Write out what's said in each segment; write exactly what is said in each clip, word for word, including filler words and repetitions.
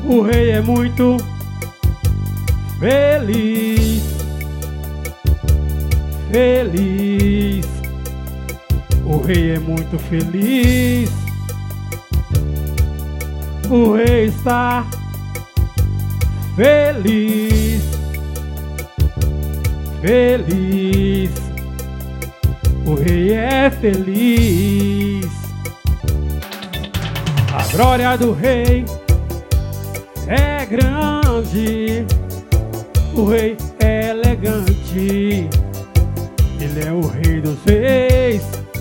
O rei é muito feliz, feliz. O rei é muito feliz. O rei está feliz, feliz. O rei é feliz. A glória do rei é grande. O rei é elegante. Ele é o rei dos reis.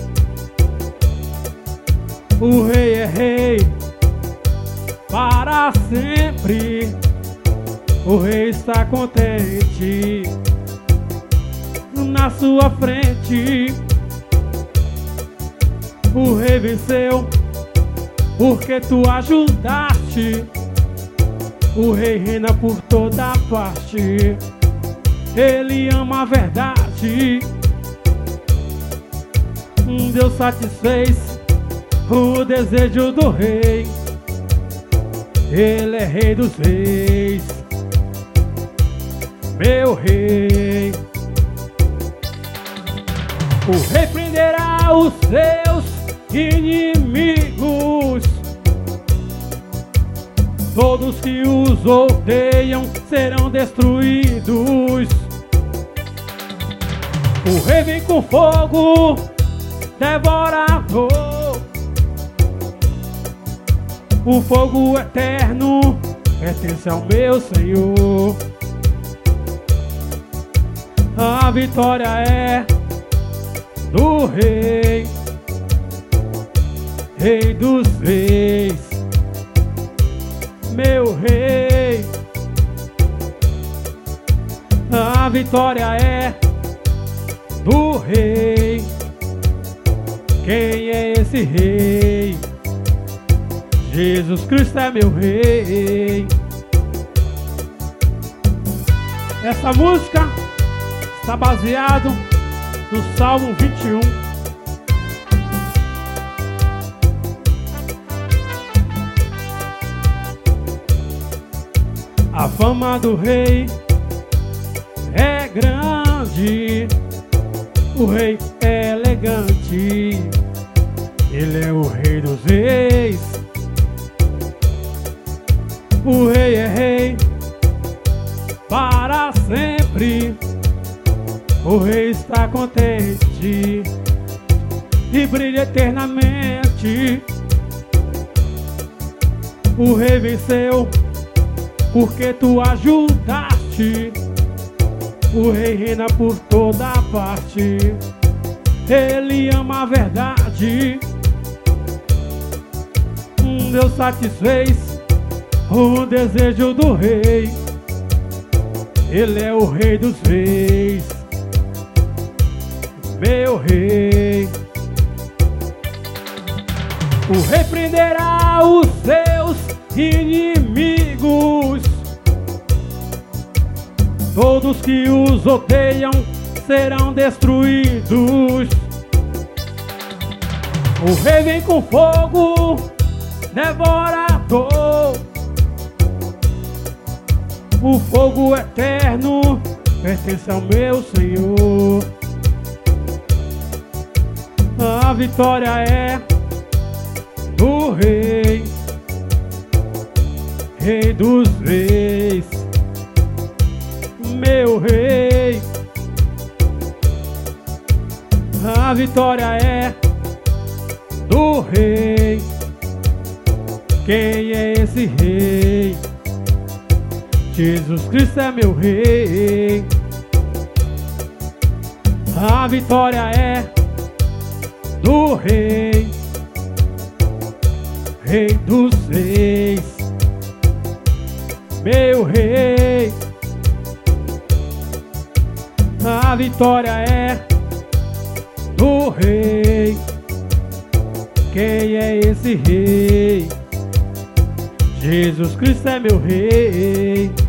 O rei é rei para sempre. O rei está contente na sua frente. O rei venceu porque tu ajudaste. O rei reina por toda parte. Ele ama a verdade. Deus satisfez o desejo do rei. Ele é rei dos reis, meu rei. O rei prenderá os seus inimigos. Todos que os odeiam serão destruídos. O rei vem com fogo devorador. O fogo eterno pertence ao meu Senhor. A vitória é do rei, rei dos reis, meu rei. A vitória é do rei. Quem é esse rei? Jesus Cristo é meu rei. Essa música está baseado no Salmo vinte e um. A fama do rei é grande. O rei é elegante. Ele é o rei dos reis. O rei é rei para sempre. O rei está contente e brilha eternamente. O rei venceu porque tu ajudaste. O rei reina por toda parte. Ele ama a verdade. Deus satisfez o desejo do rei. Ele é o rei dos reis, meu rei. O rei prenderá os seus inimigos. Todos que os odeiam serão destruídos. O rei vem com fogo devorador. O fogo eterno pertence ao meu Senhor. A vitória é do rei, rei dos reis, meu rei. A vitória é do rei. Quem é esse rei? Jesus Cristo é meu rei. A vitória é do rei, rei dos reis, meu rei. A vitória é do rei. Quem é esse rei? Jesus Cristo é meu rei.